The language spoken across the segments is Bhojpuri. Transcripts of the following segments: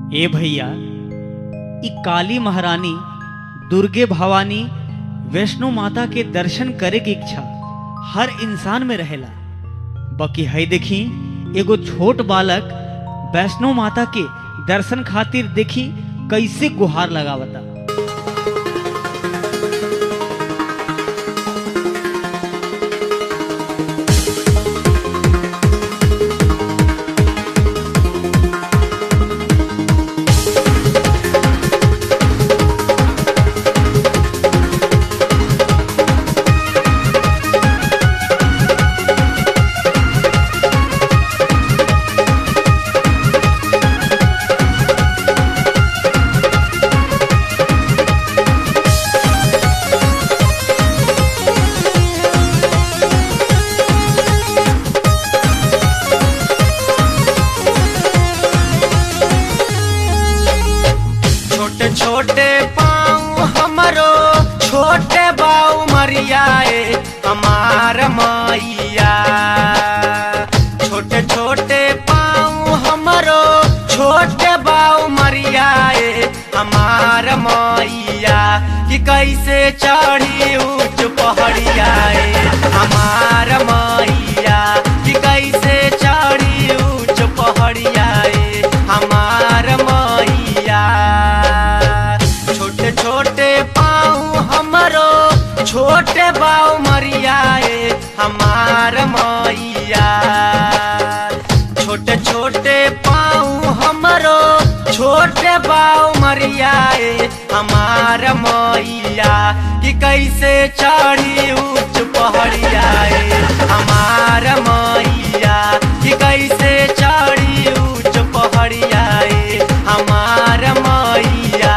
ए भैया, ई काली महारानी, दुर्गे भवानी, वैष्णो माता के दर्शन करे की इच्छा हर इंसान में रहेला। बाकी है देखी एगो छोट बालक वैष्णो माता के दर्शन खातिर देखी कैसे गुहार लगावता। छोटे पाँव हमरो छोटे बाऊ मरियाए हमार मैया। छोटे छोटे पाँव हमरो छोटे बाऊ मरियाए हमार मैया। कि कैसे चढ़ी ऊंच पहाड़ियाए हमार मैया। कि कैसे चढ़ी ऊंच पहाड़ियाए हमार मैया। छोटे छोटे पाँव हमरो छोटे बाऊ मरियाए हमार मैया। छोटे छोटे पाँव हमरो छोटे बाऊ मरियाए हमार मैया। कि कैसे चढ़ी ऊंच पहाड़ियाए हमार मैया। कि कैसे चढ़ी ऊंच पहाड़ियाए हमार मैया।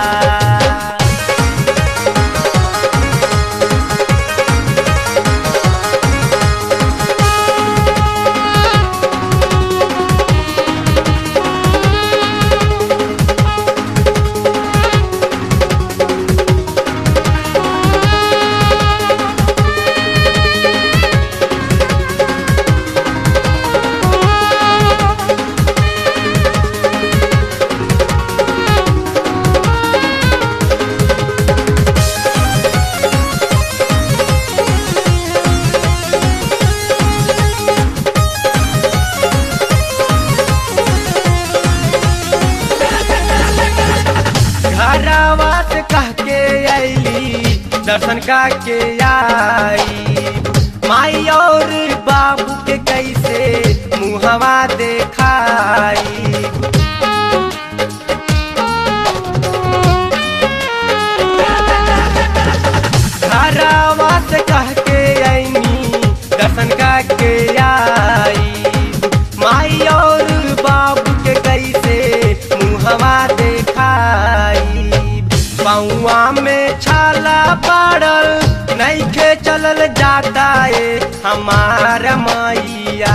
घरवास कह के अली दर्शन का के आई। माई और बाबू के कैसे मुहवा देखाई। घरवास कह के अली दर्शन का के आई। माई और बाबू के कैसे मुहवा देखाई। पौआ में छाला पड़ल नइखे चलल जाता है हमार मैया।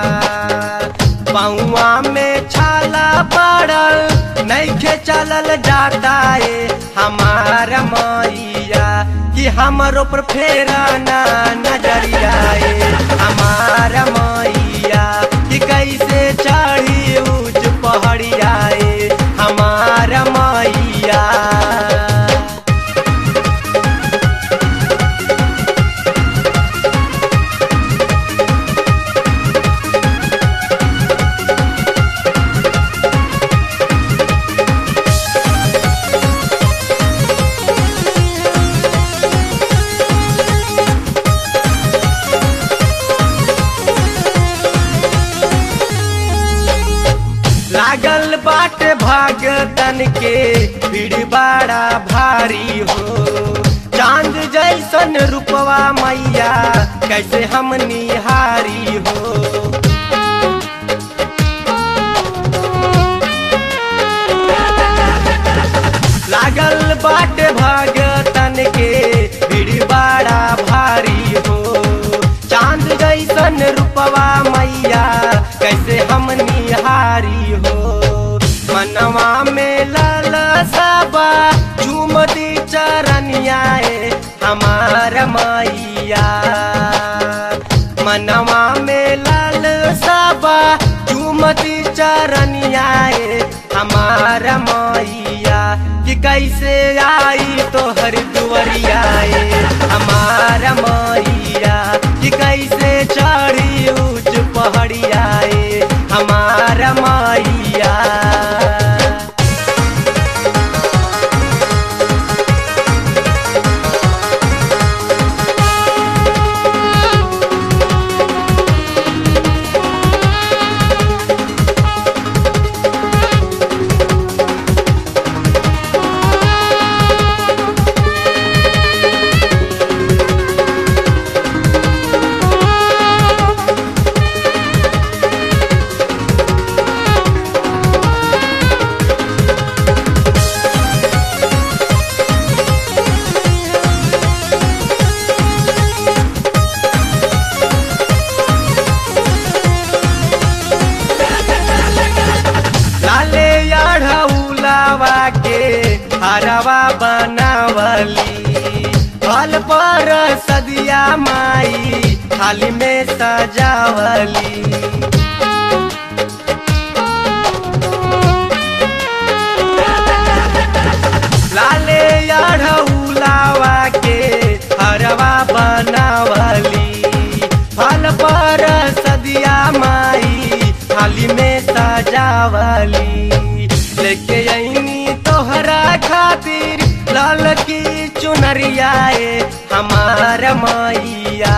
पौआ में छाला पड़ल नइखे चलल जाता है हमार मैया। कि हमरो पर फेरा ना नजरिया हमार मैया। कि कैसे चढ़ी ऊंच पहाड़ियाए हमार मैया। लागल बाट भागतन के भीड़ बड़ा भारी हो। चांद जैसन रूपवा मैया कैसे हम निहारी हो। लागल बाट भागतन के भीड़ बड़ा भारी हो। चांद जैसन रूपवा मैया कैसे हम निहारी हो। मनवा में लालसाबा झूमती चरनियाए हमार मैया। मनवा में लालसाबा झूमती चरनियाए हमार कैसे आई तोहर दुवरियाए हमारा मैया कि कैसे चढ़ी ऊंच पहाड़ियाए हमारा मैया। हरवा बनावली फल पर सदिया माई थाली में सजावली। लाले अढ़उलावा के हरवा बनावली फल पर सदिया माई थाली में सजावली। लेके आईनी तोहरा खातिर लाल की चुनरियाए हमारा मैया।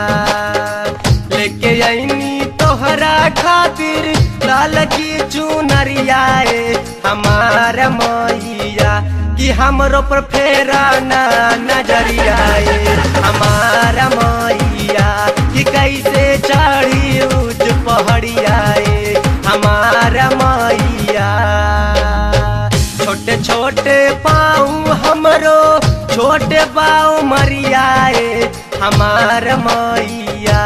लेके आईनी तोहरा खातिर लाल की चुनरियाए हमारा मैया कि हमरो पर फेरा ना नजरियाए हमारा मैया कि कैसे चढ़ी ऊंच पहाड़ियाए हमारा मैया। छोटे छोटे पाँव हमरो छोटे पाँव मरियाए हमारा मैया।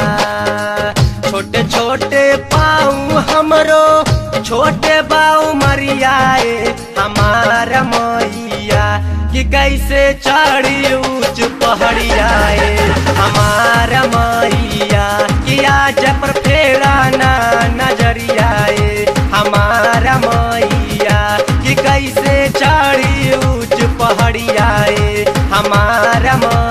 छोटे छोटे पाँव हमरो छोटे पाँव मरियाए हमारा मैया कि कैसे चढ़ी ऊंच पहाड़ियाए हमारा मैया कि आज पर फेरा ना नजरियाए हमारा मैया कि कैसे चढ़ी ऊंच पहाड़ियाए हमारा